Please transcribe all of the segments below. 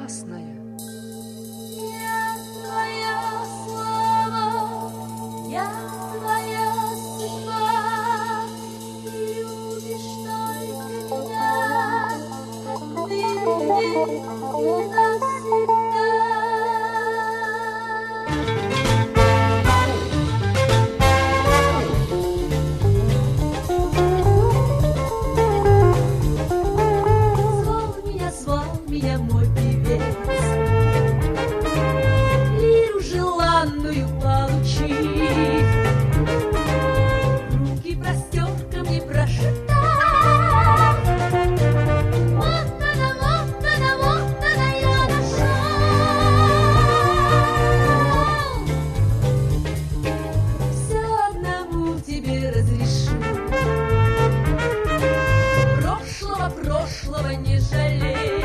прекрасная. Я твоя слава, я твоя судьба, ты любишь только меня, отныне навсегда. Звал меня мой певец, лиру желанную получить, руки простер ко мне прошептав: вот она, я нашел. Все одному тебе разрешу, прошлого не жалей.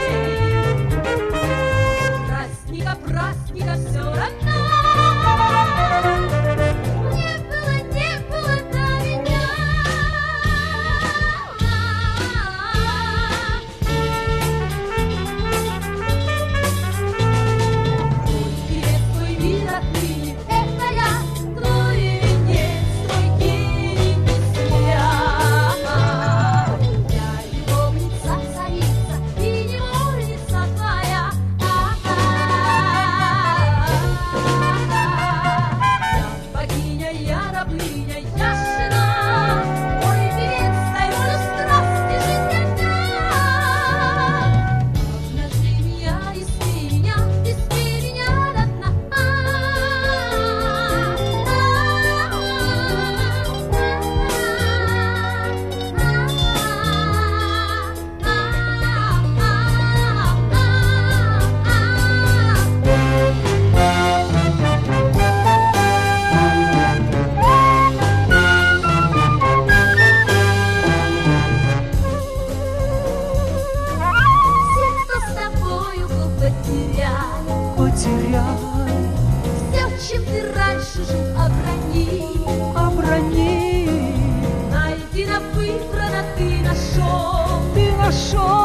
Праздника все равно не было до меня. Певец, твой мир отныне — это я, твой венец, твой гений бессмертный. Я любовница, царица и невольница твоя. Богиня, я рабыня, я жена, мой певец, дай волю страсти жить для меня. Обнажи меня и спи меня до дна. Всех, кто с тобою был, потерял, все, чем ты раньше жил, оброни. Найдено, выбрано, ты нашел.